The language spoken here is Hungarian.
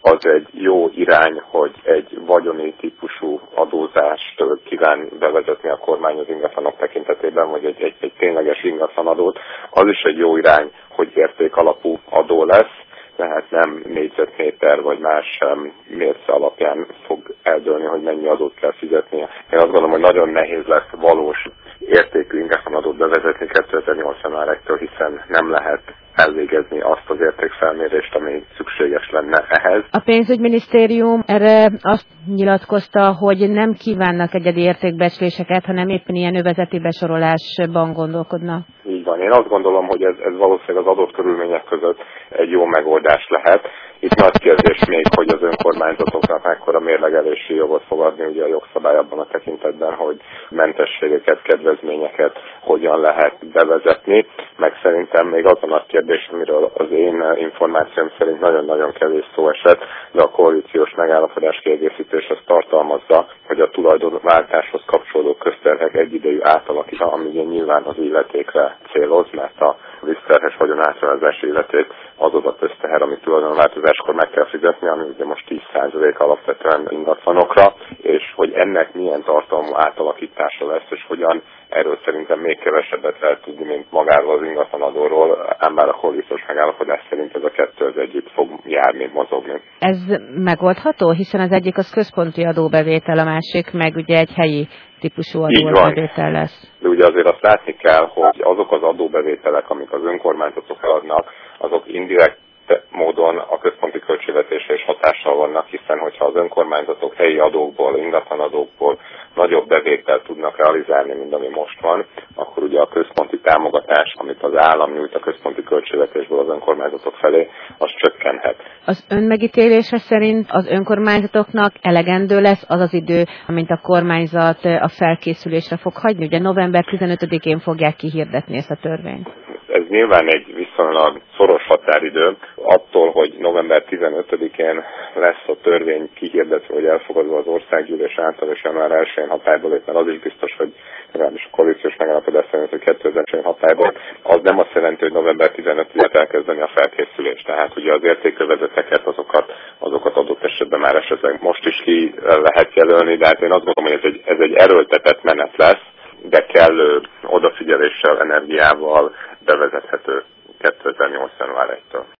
az egy jó irány, hogy egy vagyoni típusú adózást kíván bevezetni a kormány az ingatlanok tekintetében, vagy egy tényleges ingatlanadót. Az is egy jó irány, hogy értékalapú adó lesz, tehát nem négyzetméter vagy más mérce alapján fog eldőlni, hogy mennyi adót kell fizetnie. Én azt gondolom, hogy nagyon nehéz lesz valós értékű ingatlanadót bevezetni 2008. januártól, hiszen nem lehet elvégezni azt az értékfelmérést, ami szükséges lenne ehhez. A pénzügyminisztérium erre azt nyilatkozta, hogy nem kívánnak egyedi értékbecsléseket, hanem éppen ilyen övezeti besorolásban gondolkodnak. Így van. Én azt gondolom, hogy ez valószínűleg az adott körülmények között egy jó megoldás lehet. Itt nagy kérdés még, hogy az önkormányzatoknak mekkora mérlegelési jogot fog adni ugye a jogszabály abban a tekintetben, hogy mentességeket, kedvezményeket hogyan lehet bevezetni. Meg szerintem még az a nagy kérdés, amiről az én információm szerint nagyon-nagyon kevés szó esett, de a koalíciós megállapodás kiegészítés azt tartalmazza, hogy a tulajdonváltáshoz kapcsolódó közterhek egyidejű átalakítása, ami ugye nyilván az illetékre céloz, mert a vízterhes vagyon átruházási illeték az az a közteher, amit tulajdonváltozáskor meg kell fizetni, ami ugye most 10% alapvetően ingatlanokra, és hogy ennek milyen tartalmú átalakítása lesz, és hogyan, erről szerintem még kevesebbet lehet tudni, mint magáról az ingatlanadóról, ám bár a koalíciós megállapodás szerint ez a kettő az együtt fog járni, mozogni. Ez megoldható, hiszen az egyik az központi adóbevétel, a másik meg ugye egy helyi típusú adóbevétel lesz. De ugye azért azt látni kell, hogy azok az adóbevételek, amik az önkormányzatok adnak, azok indirekt módon a központi költségvetésre is hatással vannak, hiszen hogyha az önkormányzatok helyi adókból, ingatlanadókból nagyobb bevételt tudnak realizálni, mint ami most van, akkor ugye a központi támogatás, amit az állam nyújt a központi költségvetésből az önkormányzatok felé, az csökkenhet. Az ön megítélése szerint az önkormányzatoknak elegendő lesz az az idő, amint a kormányzat a felkészülésre fog hagyni? Ugye november 15-én fogják kihirdetni ezt a törvényt. Ez nyilván egy viszonylag szoros határidő. Attól, hogy november 15-én lesz a törvény kihirdetve, vagy elfogadva az országgyűlés által, és január 1-én hatályba lép, mert az is biztos, hogy legalábbis a koalíciós megállapodás szerint, hogy 2001 hatályba, az nem azt jelenti, hogy november 15-ig lehet elkezdeni a felkészülést. Tehát ugye az értékövezeteket, azokat adott esetben már esetleg most is ki lehet jelölni, de hát én azt gondolom, hogy ez egy erőltetett menet lesz, de kellő odafigyeléssel, energiával bevezethető 2008. január 1-től.